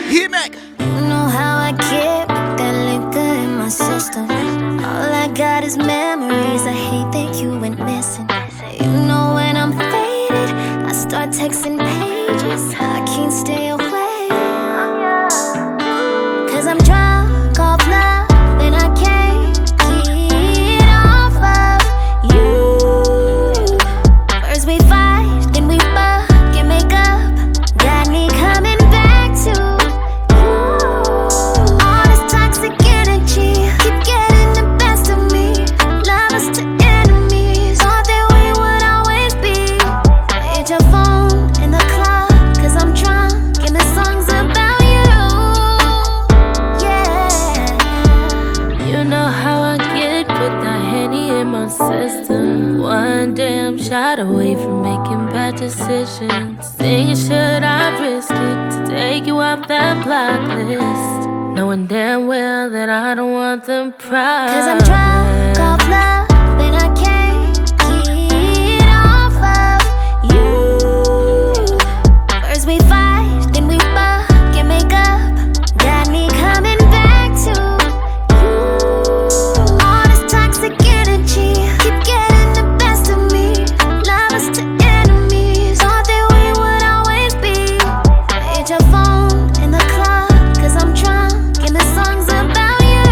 Hit Mac. You know how I get with that liquor in my system. All I got is memories. I hate that you went missing. You know when I'm faded, I start texting pages. I can't stay away, 'cause I'm drunk off love and I can't get off of you. First we fight, then we fuck and make up. Got me coming back to you. All this toxic energy keep getting the best of me. Lovers to enemies, thought that we would always be. Hit your phone in the club, 'cause I'm drunk and the song's about you. Yeah. You know how I get with that Henny in my system. One damn shot away from making bad decisions. Thinking should I risk it to take you off that block list, knowing damn well that I don't want them problems. 'Cause I'm drunk off love and I can't get off of you. First we fight, then we fuck and make up. Got me coming back to you. All this toxic energy keep getting the best of me. Lovers to enemies, thought that we would always be. Hit your phone in the club, 'cause I'm drunk and the song's about you.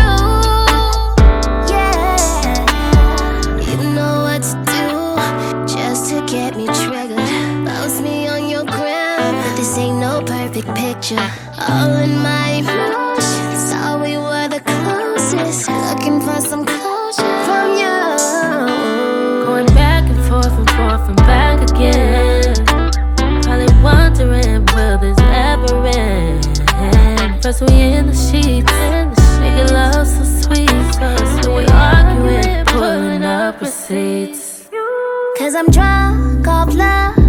Yeah. You know what to do just to get me triggered. Post me on your gram, but this ain't no perfect picture. All in my emotions, thought we were the closest. Looking for some closure from you. Going back and forth and back again. Probably wondering, will this ever end? First we in the sheets, making love so sweet. So we arguing, pulling up receipts. 'Cause I'm drunk off love